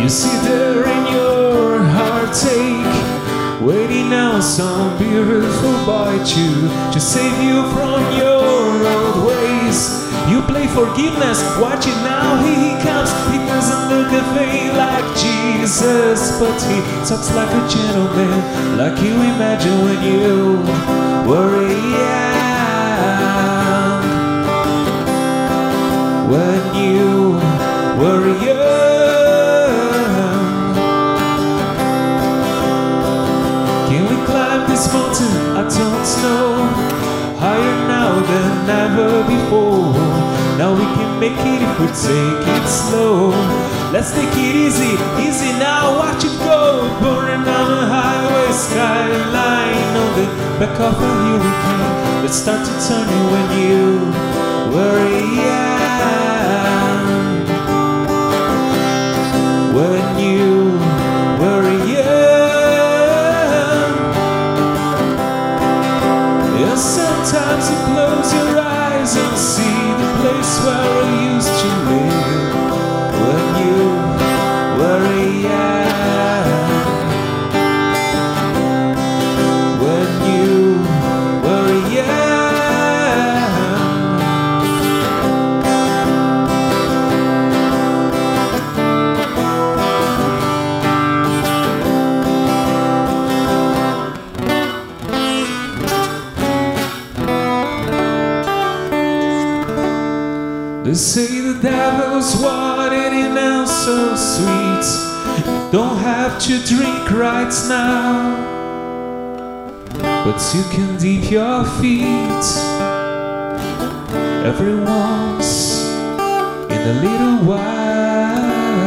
You sit there in your heartache, waiting on some beautiful boy to save you from your old ways. You play forgiveness, watch it now, he comes. He doesn't look a thing like Jesus, but he talks like a gentleman, like you imagine when you were young. When you were young. Can we climb this mountain? I don't know. Higher now than ever before. Now we can make it if we take it slow. Let's take it easy, easy now, watch it go. Burning on a highway skyline, on the back of a hurricane. Let's start to turn it when you were young. When you were young. Yeah, sometimes you close your eyes and see the place where I used to live. When you were young. When you were young. They say the devil's wanting it now so sweet. Don't have to drink right now, but you can dip your feet every once in a little while.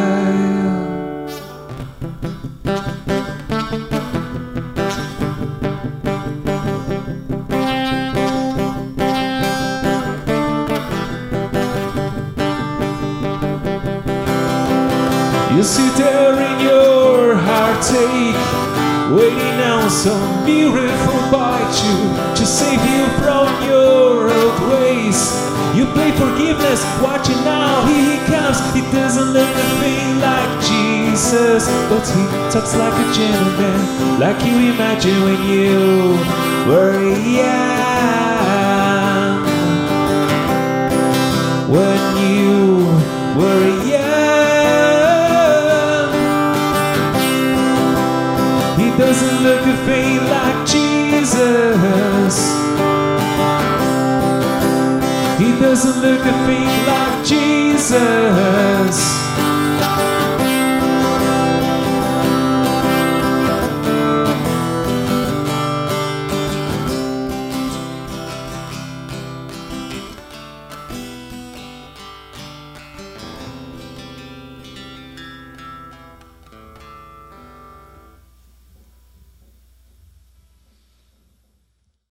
You sit there in your heartache, waiting on some beautiful boy to save you from your old ways. You play forgiveness, watch it now, here he comes. He doesn't look a thing like Jesus, but he talks like a gentleman, like you imagine when you were young. When you were young. He doesn't look a thing like Jesus. He doesn't look a thing like Jesus.